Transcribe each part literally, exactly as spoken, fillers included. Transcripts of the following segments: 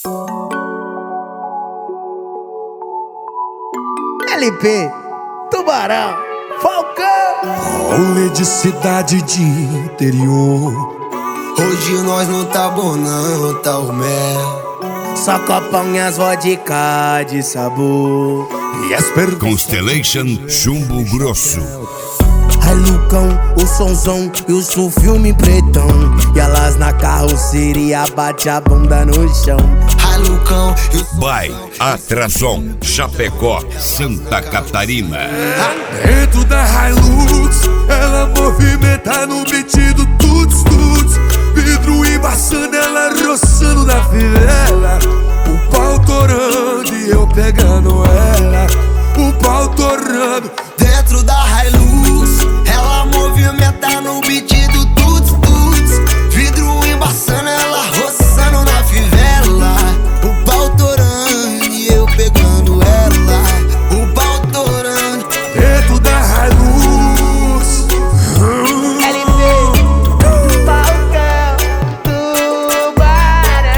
L P, Tubarão, Falcão. Rolê de cidade de interior. Hoje nós não tá bom não, tá o mel. Só copão e as vodka de sabor. E as perguntas. Constellation Chumbo Grosso. Ai Lucão, o sonzão e o filme pretão. E elas na carroceria bate a bunda no chão. Ai Lucão e o By Atração Chapecó, Santa Catarina. Dentro da Hilux, ela movimenta no beat do tuts tuts. Vidro embaçando, ela roçando na fivela. O pau torando e eu pegando ela. O pau torando. dentro da Hilux, ela movimenta no beat do tuts tuts. Vidro embaçando, ela roçando na fivela. O pau torando e eu pegando ela. O pau torando. Dentro da Hilux. L P, Falcão, Tubarão.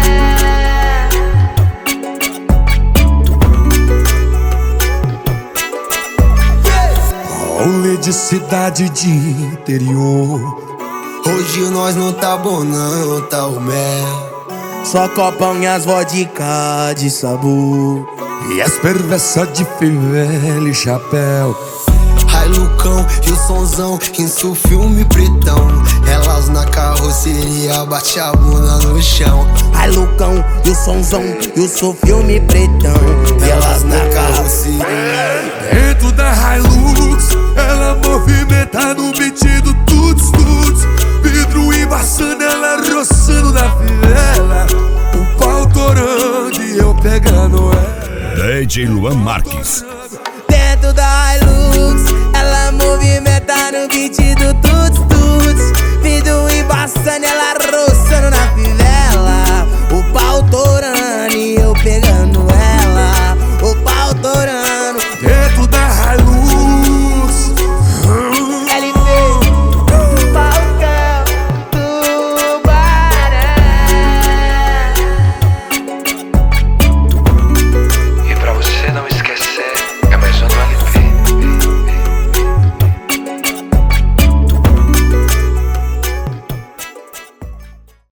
Rolê de cidade de interior. Hoje nós não tá bom não, tá o mel. Só copão e as vodka de sabor. E as perversas de fivela e chapéu. Ai Lucão e o sonzão, isso filme pretão. Elas na carroceria bate a bunda no chão. Ai Lucão e o sonzão e o filme pretão. E elas na carroceria. Dentro da Hilux, ela movimenta no beat do tuts tuts. Vidro embaçando, ela roçando na fivela. O pau torando e eu pegando ela. D J Luan Marques. Dentro da Hilux, ela movimenta no beat do tuts tuts.